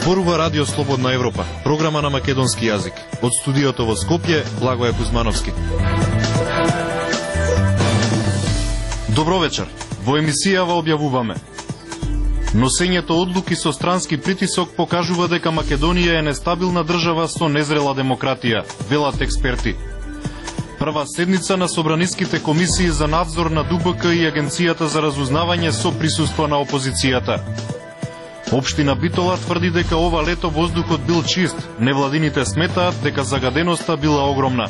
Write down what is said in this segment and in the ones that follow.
Зборува Радио Слободна Европа, програма на македонски јазик. Од студиото во Скопје, Благоје Кузмановски. Добро вечер. Во емисијава објавуваме: носењето одлуки со странски притисок покажува дека Македонија е нестабилна држава со незрела демократија, велат експерти. Прва седница на собраниските комисии за надзор на ДУБК и Агенцијата за разузнавање со присуство на опозицијата. Општина Битола тврди дека ова лето воздухот бил чист, невладините сметаат дека загаденоста била огромна.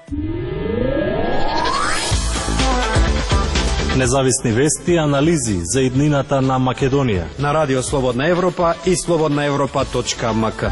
Независни вести и анализи за иднината на Македонија на Радио Слободна Европа и slobodnaevropa.mk.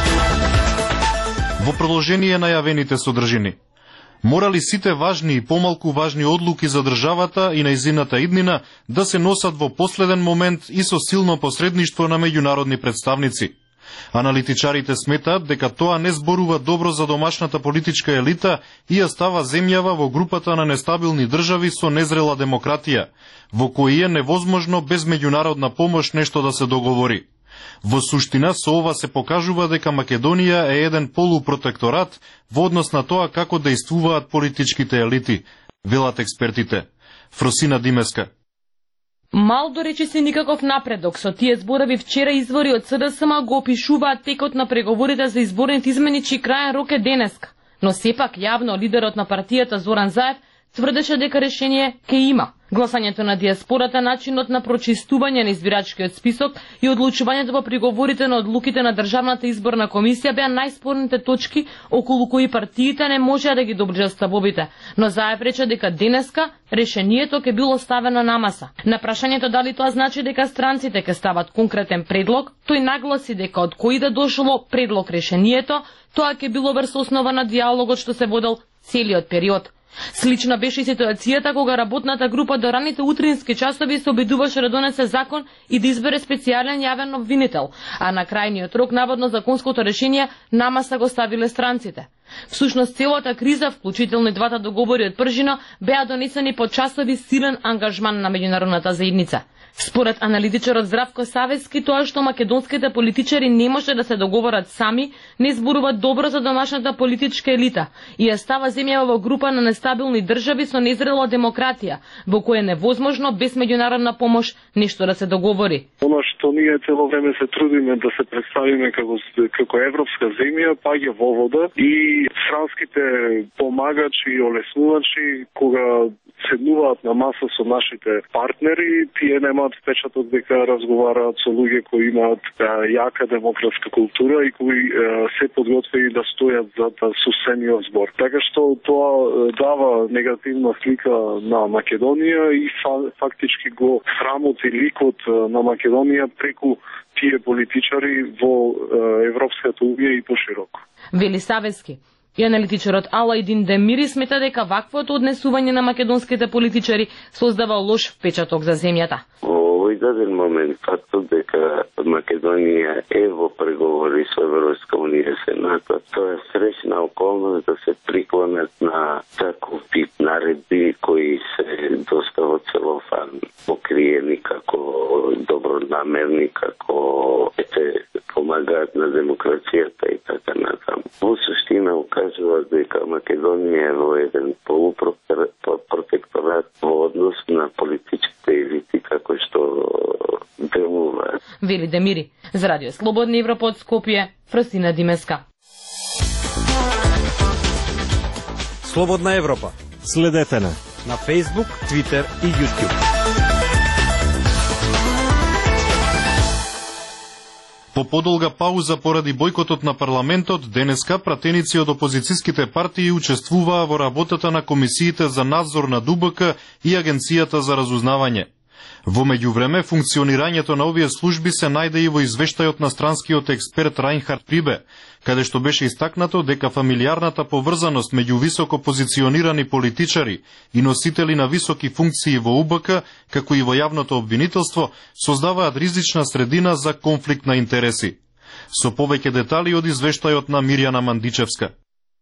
Во продолжение на јавените содржини. Морали сите важни и помалку важни одлуки за државата и нејзината иднина да се носат во последен момент и со силно посредништво на меѓународни представници. Аналитичарите сметаат дека тоа не зборува добро за домашната политичка елита и ја става земјава во групата на нестабилни држави со незрела демократија, во кои е невозможно без меѓународна помош нешто да се договори. Во суштина со ова се покажува дека Македонија е еден полупротекторат во однос на тоа како действуваат политичките елити, велат експертите. Фросина Димеска. Мал до речиси никаков напредок со тие зборови вчера извори од СДСМ го опишуваат текот на преговорите за изборните измени, чиј краен рок е денеска. Но сепак јавно лидерот на партијата Зоран Заев тврдеше дека решение ке има. Гласањето на диаспората, начинот на прочистување на избирачкиот список и одлучувањето по приговорите на одлуките на Државната изборна комисија беа најспорните точки околу кои партиите не можеа да ги доближат ставовите. Но Заев рече дека денеска решението ќе било ставено на маса. На прашањето дали тоа значи дека странците ќе стават конкретен предлог, тој нагласи дека од кој да дошло предлог решението, тоа ќе било врз основа на диалогот што се водел целиот период. Слична беше ситуацијата кога работната група до раните утрински часови се обидуваше да донесе закон и да избере специјален јавен обвинител, а на крајниот рок наводно законското решение на маса го ставиле странците. Всушност целата криза, вклучително и двата договори од пржина, беа донесени по часови силен ангажман на меѓународната заедница. Според аналитичарот Здравко Савески, тоа што македонските политичари не може да се договорат сами, не зборува добро за домашната политичка елита и ја става земјава во група на нестабилни држави со незрела демократија, во која е невозможно без меѓународна помош нешто да се договори. Оно што ние цело време се трудиме да се представиме како европска земја, паѓа во вода и странските помагачи и олеснувачи кога седнуваат на маса со нашите партнери, тие немаат впечаток дека разговараат со луѓе кои имаат јака демократска култура и кои се подготвени да стојат за сусениот збор. Така што тоа дава негативна слика на Македонија и фактички го срамоти ликот на Македонија преку тие политичари во Европската унија и пошироко. Вели Савески. И аналитичарот Алајдин Демири смета дека ваквото однесување на македонските политичари создава лош впечаток за земјата. Овој даден момент, фактот дека Македонија е во преговори со Европска унија и Сената, тоа е среќна околност да се приклонат на таков тип наредби кои се доста во целофан покриени како добронамерни, како помагаат на демокрацијата и така натаму. Во суштина укажува дека Македонија е во еден полупротекторат во однос на политичките елити како што делуваат. Вели Демири. За Радио Слободна Европа од Скопје, Фросина Димеска. Слободна Европа. Следете на Facebook, Twitter и YouTube. По подолга пауза поради бојкотот на парламентот, денеска пратеници од опозицијските партии учествуваа во работата на комисиите за надзор на ДУБК и Агенцијата за разузнавање. Во меѓувреме, функционирањето на овие служби се најде и во извештајот на странскиот експерт Рајнхард Прибе, каде што беше истакнато дека фамилиарната поврзаност меѓу високо позиционирани политичари и носители на високи функции во УБК, како и во јавното обвинителство, создаваат ризична средина за конфликт на интереси. Со повеќе детали од извештајот на Мирјана Мандичевска.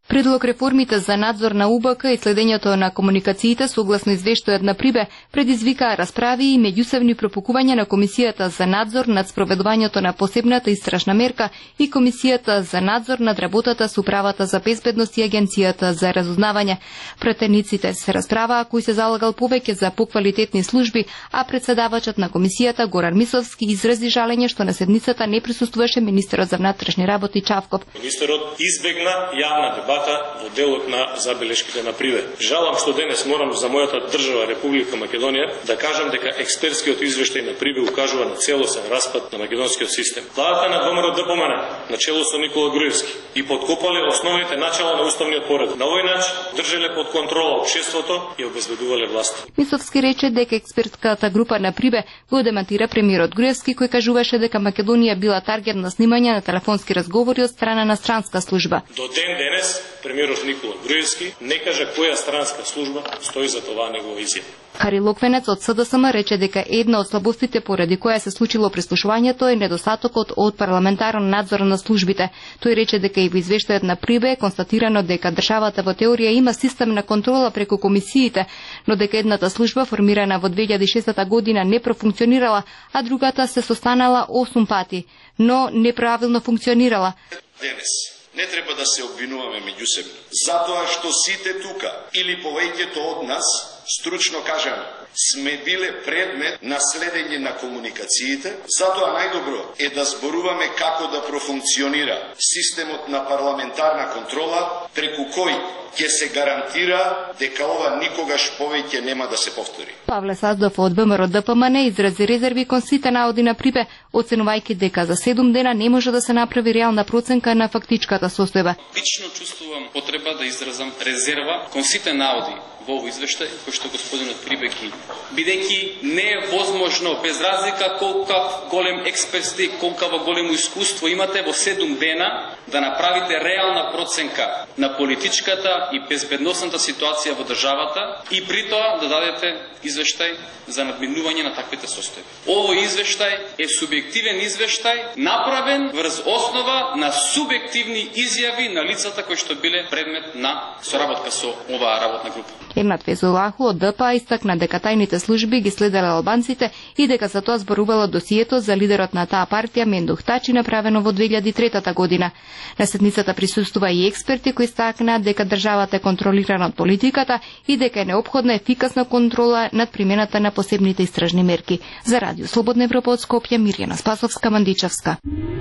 Предлог реформите за надзор на УБК и следењето на комуникациите согласно извештајот на Прибе предизвикаа расправи и меѓусебни пропукувања на Комисијата за надзор над спроведувањето на посебната истражна мерка и Комисијата за надзор над работата со Управата за безбедност и Агенцијата за разузнавање. Претениците се расправаа кој се залагал повеќе за поквалитетни служби, а председавачот на Комисијата Горан Мисловски изрази жалење што на седницата не присуствуваше министерот за внатрешни работи Чавков. Министерот избегна јавна дебата во делот на забелешките на Прибе. Жалам што денес морам за мојата држава Република Македонија да кажам дека експертскиот извештај на Прибе укажува на целосен распад на македонскиот систем. Владата на ВМРО ДПМН на чело со Никола Груевски и подкопале основните начала на уставниот поред. На овој начин држеле под контрола општеството и обезбедувале власт. Мисловски рече дека експертската група на Прибе го демантира премиерот Груевски кој кажуваше дека Македонија била таргет на снимање на телефонски разговори од страна на странска служба. До ден денес премиерот Никола Груевски не кажа која странска служба стои за това негова изјава. Хари Локвенец од СДСМ рече дека една од слабостите поради која се случило прислушувањето е недостатокот од парламентарен надзор на службите. Тој рече дека и во извештајот на Прибе е констатирано дека државата во теорија има систем на контрола преку комисиите, но дека едната служба формирана во 2006 година не профункционирала, а другата се состанала 8 пати, но неправилно функционирала. Денес не треба да се обвинуваме меѓусебно, затоа што сите тука или повеќето од нас, стручно кажано, сме биле предмет на следење на комуникациите, затоа најдобро е да зборуваме како да профункционира системот на парламентарна контрола, преку кој ќе се гарантира дека ова никогаш повеќе нема да се повтори. Павле Саздов од ВМРО ДПМН изрази резерви кон сите наоди на Прибе, оценувајќи дека за 7 дена не може да се направи реална проценка на фактичката состојба. Лично чувствувам потреба да изразам резерва кон сите наоди во овој извештај кој што господинот Прибе ги, бидејќи не е возможно без разлика колкав голем експерт сте, колкаво големо искуство имате во 7 дена да направите реална проценка на политичката и безбедносната ситуација во државата и при тоа да дадете извештај за надминување на таквите состојби. Овој извештај е субјективен извештај направен врз основа на субјективни изјави на лицата кои што биле предмет на соработка со оваа работна група. Ернат Фезулаху од ДПА истакна дека тајните служби ги следеле албанците и дека за тоа зборувало досието за лидерот на таа партија Мендух Тачи направено во 2003 година. На седницата присуствува и експерти кои стакнаа дека државата е контролирана од политиката и дека е неопходна ефикасна контрола над примената на посебните истражни мерки. За Радио Слободна Европа од Скопје, Мирјана Спасовска, Мандичевска.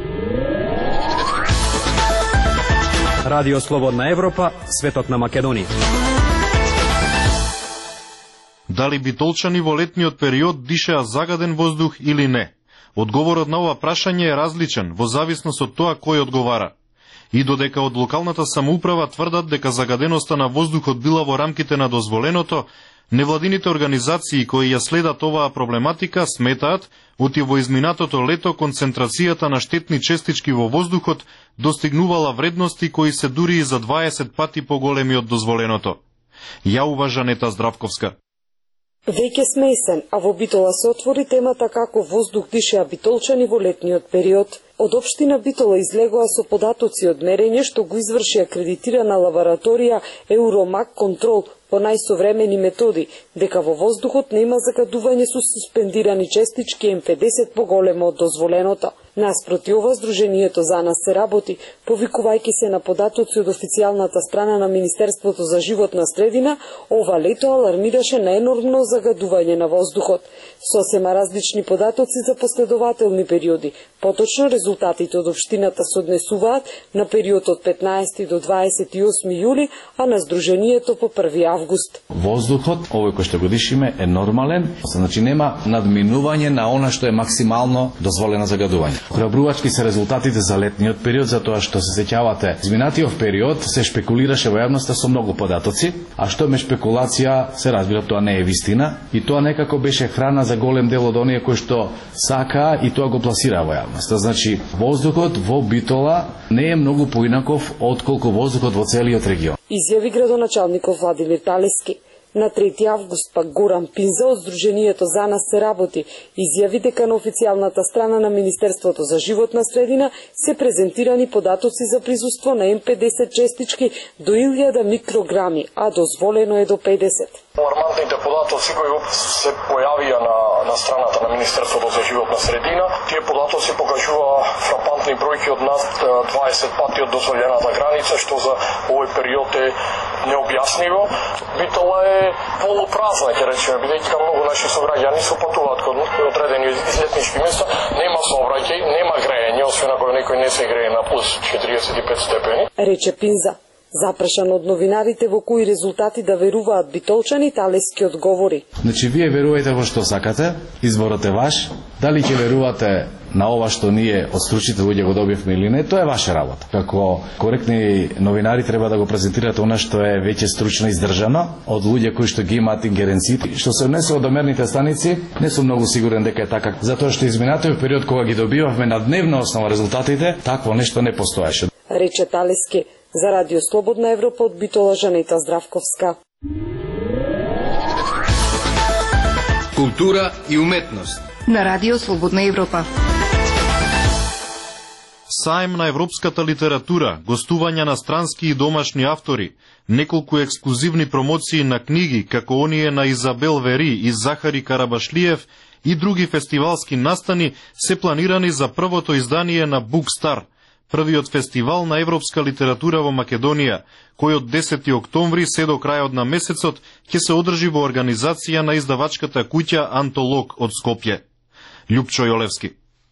Радио Слободна Европа, светот на Македонија. Дали битолчани во летниот период дишеа загаден воздух или не? Одговорот на ова прашање е различен во зависност од тоа кој одговара. И додека од локалната самоуправа тврдат дека загаденоста на воздухот била во рамките на дозволеното, невладините организации кои ја следат оваа проблематика сметаат оти во изминатото лето концентрацијата на штетни честички во воздухот достигнувала вредности кои се дури и за 20 пати поголеми од дозволеното. Ја уважанета Здравковска. Веќе сме есен, а во Битола се отвори темата како воздух дишеа битолчани во летниот период. Од општина Битола излегоа со податоци од мерење што го изврши акредитирана лабораторија Евромак Контрол по најсовремени методи, дека во воздухот нема загадување со суспендирани честички М50 поголемо од дозволеното. Наспроти ова, Сдруженијето за нас се работи, повикувајќи се на податоци од официјалната страна на Министерството за животна средина, ова лето алармираше на енормно загадување на воздухот. Сосема различни податоци за последователни периоди. Поточно резултатите од општината се однесуваат на период од 15 до 28 јули, а на Сдруженијето по 1 август. Воздухот, овој кој што го дишиме, е нормален, значи нема надминување на она што е максимално дозволено загадување. Храбрувачки се резултатите за летниот период, затоа што се сеќавате, изминатиот период се шпекулираше во јавноста со многу податоци, а што ме шпекулација, се разбира, тоа не е вистина, и тоа некако беше храна за голем дел од оние кои што сакаа и тоа го пласираа во јавноста. Значи, воздухот во Битола не е многу поинаков отколку воздухот во целиот регион. Изјави градоначалников Владимир Талески. На 3 август пак Горан Пинза од Сдруженијето За нас се работи изјави дека на официјалната страна на Министерството за животна средина се презентирани податоци за присуство на М50 честички до 1000 микрограми, а дозволено е до 50. Алармантните податоци кои се појавија на страната на Министерството за животна средина, тие податоци покажува фрапантни бројки од над 20 пати од дозволената граница, што за овој период е необјасниво. Битола е полупразна, ќе речеме, бидејќи многу наши сограѓани се патуваат кон одредени излетнички места, нема сообраќај, нема грејење, освен ако некој не се грее на плюс 45 степени. Рече Пинза. Запрашан од новинарите во кои резултати да веруваат битолчани, Талески одговори. Значи, вие верувајте во што сакате, изборот е ваш, дали ќе верувате на ова што ние од стручните луѓе го добивме или не, тоа е ваша работа. Како коректни новинари треба да го презентирате она што е веќе стручно издржано од луѓе кои што ги имаат ингеренциите. Што се однесе од мерните станици, не сум многу сигурен дека е така, затоа што изминатиот период кога ги добивавме на дневна основа резултатите, такво нешто не постоеше. Рече Талески. За Радио Слободна Европа од Битола Жанета Здравковска. Култура и уметност. На Радио Слободна Европа. Саем на европската литература, гостувања на странски и домашни автори, неколку ексклузивни промоции на книги, како оние на Изабел Вери и Захари Карабашлиев и други фестивалски настани се планирани за првото издание на Букстар, првиот фестивал на европска литература во Македонија, кој од 10 октомври се до крајот на месецот ќе се одржи во организација на издавачката куќа Антолог од Скопје. Љупчо Јолевски.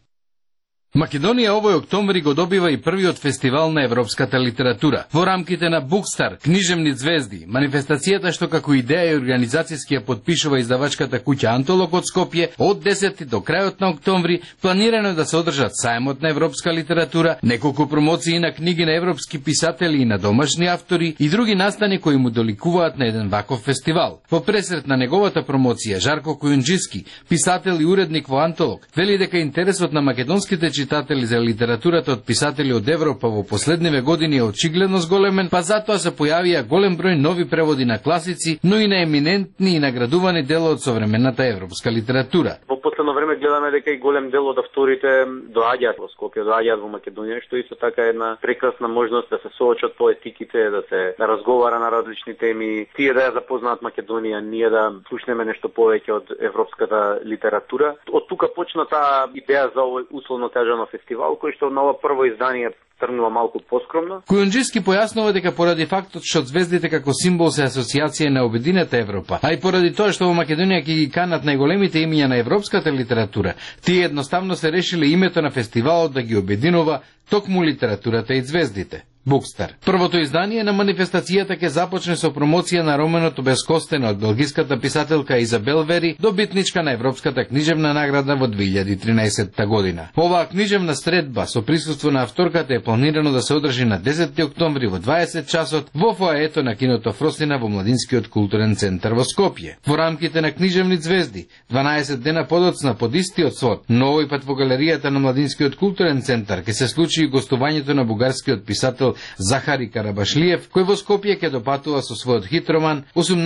Македонија овој октомври го добива и првиот фестивал на европската литература. Во рамките на Букстар, книжевни звезди, манифестацијата што како идеја и организацијски ја подпишува издавачката куќа Антолог од Скопје, од 10 до крајот на октомври планирано да се одржат сајмот на европска литература, неколку промоции на книги на европски писатели и на домашни автори и други настани кои му доликуваат на еден ваков фестивал. Во пресрет на неговата промоција, Жарко Којунџиски, писател и уредник во Антолог, вели дека интересот на македонските читатели за литературата од писатели од Европа во последниве години е очигледно зголемен, па затоа се појавија голем број нови преводи на класици, но и на еминентни и наградувани дела од современата европска литература. Во последно време гледаме дека и голем дел од авторите доаѓаат во Скопје, доаѓаат во Македонија, што исто така е една прекрасна можност да се соочат поетиките, да се разговара на различни теми, тие да ја запознаат Македонија, ние да слушнеме нешто повеќе од европската литература. Од тука почна таа идеја за овој условно на фестивал, кој што на ова прво издание тргнува малку поскромно. Којунџиски појаснува дека поради фактот што звездите како символ се асоциација на обединета Европа, а и поради тоа што во Македонија ќе ги канат најголемите имиња на европската литература, тие едноставно се решиле името на фестивалот да ги обединува токму литературата и звездите. Букстар. Првото издание на манифестацијата ќе започне со промоција на романот Безкостен од белгиската писателка Изабел Вери, добитничка на Европската книжевна награда во 2013 година. Оваа книжевна средба со присуство на авторката е планирано да се одржи на 10 октомври во 20 часот во фоаето на киното Фростина во Младинскиот културен центар во Скопје. Во рамките на книжевни звезди, 12 дена подоцна под истиот свод, но овој пат во галеријата на Младинскиот културен центар ќе се случи и гостувањето на бугарскиот писател Захари Карабашлиев, кој во Скопје ќе допатува со својот хит роман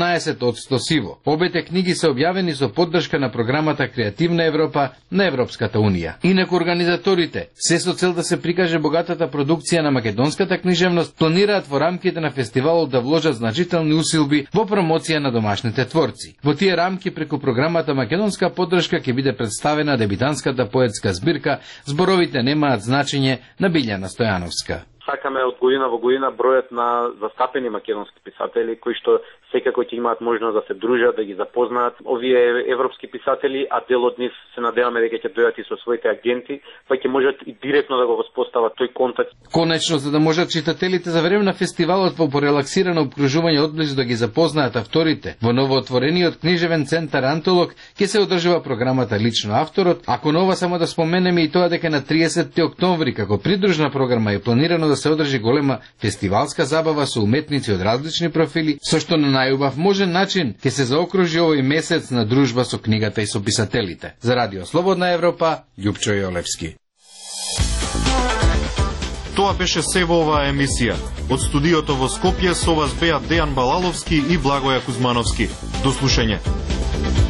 18% сиво. Обете книги се објавени со поддршка на програмата Креативна Европа на Европската Унија. Инаку организаторите, се со цел да се прикаже богатата продукција на македонската книжевност, планираат во рамките на фестивалот да вложат значителни усилби во промоција на домашните творци. Во тие рамки преку програмата Македонска поддршка ќе биде представена дебитанската поетска збирка Зборовите немаат значење на Билјана Стојановска. Сакаме од година во година бројот на застапени македонски писатели кои што секако ќе имаат можност да се дружат, да ги запознаат овие европски писатели, а дел од нив се надеваме дека ќе дојдат и со своите агенти, па ќе можат и директно да го воспостават тој контакт. Конечно, за да можат читателите за време на фестивалот во порелаксирано обкружување одблизу да ги запознаат авторите, во новоотворениот книжевен центар Антолог ќе се одржува програмата Лично авторот, ако нова само да споменеме и тоа дека на 30 октомври како придружна програма е планирано да се одржи голема фестивалска забава со уметници од различни профили, со што на најубав можен начин ќе се заокружи овој месец на дружба со книгата и со писателите. За Радио Слободна Европа, Љупчо Јолевски. Тоа беше се во оваа емисија. Од студиото во Скопје со вас беа Дејан Балаловски и Благоја Кузмановски. До слушање.